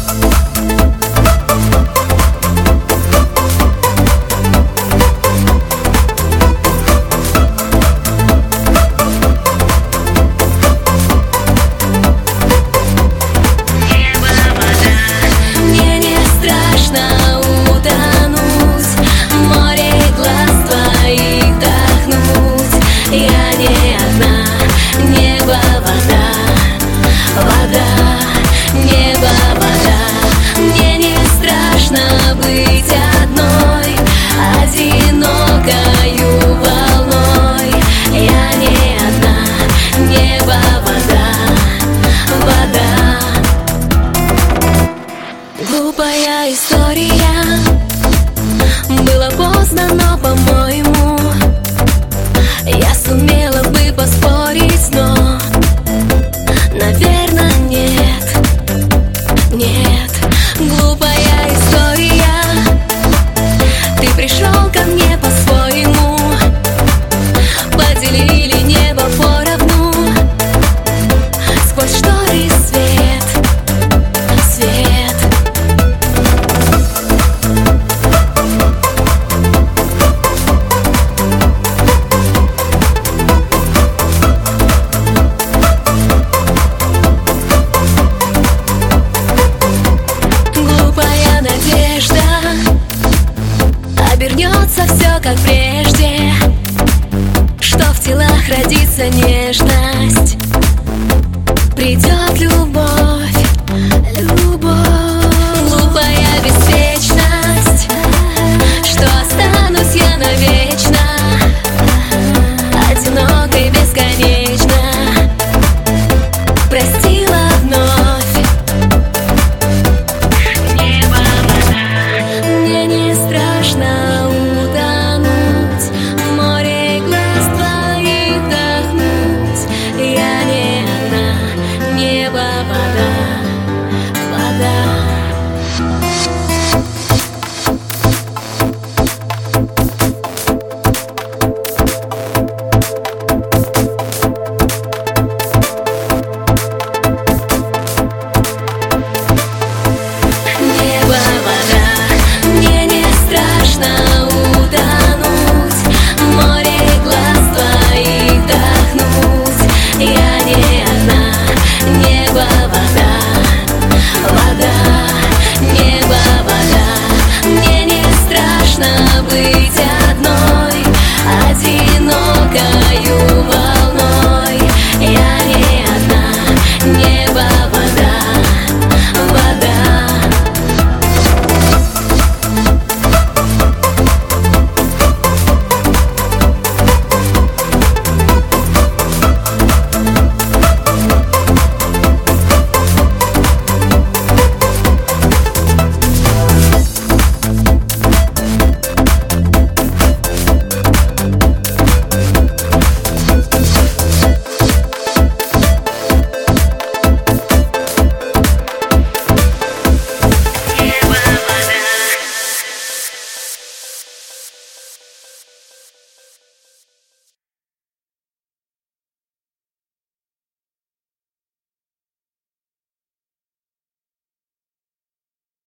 Быть одной, одинокою волной. Я не одна, небо, вода, вода. Глупая история, было поздно, но, по-моему, я сумела бы поспорить, но, наверное, нет, нет. Глупая история, ты пришел ко мне по-своему, поделили небо поровну, сквозь шторы свет, свет. Надежда, обернется все как прежде, что в телах родится нежность, придет любовь, любовь. Глупая беспечность, что останусь я навечно, одинокой бесконечно. Простила вновь. Вода.